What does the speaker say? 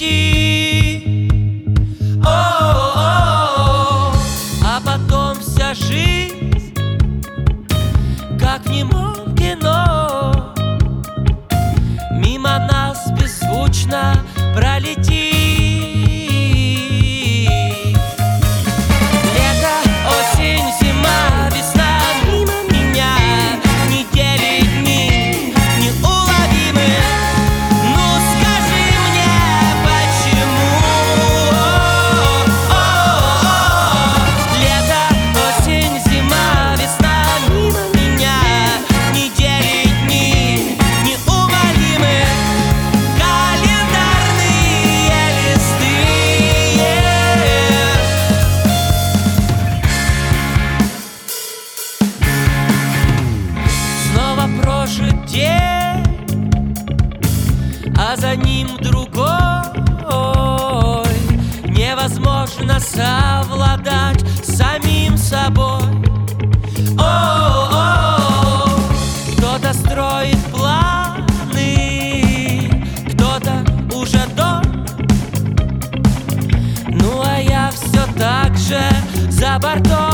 впереди. О-о-о-о. А потом вся жизнь, как в немом кино, мимо нас беззвучно пролетит. Лето, осень, зима, весна мимо меня. Недели, дни неуловимы. Ну скажи мне, почему? Лето, осень, зима, весна мимо меня. Недели, дни неумолимы. Календарные листы. Снова прожит день, а за ним другой. Невозможно совладать с самим собой. О-о-о. Кто-то строит планы, кто-то уже дом. Ну а я все так же за бортом.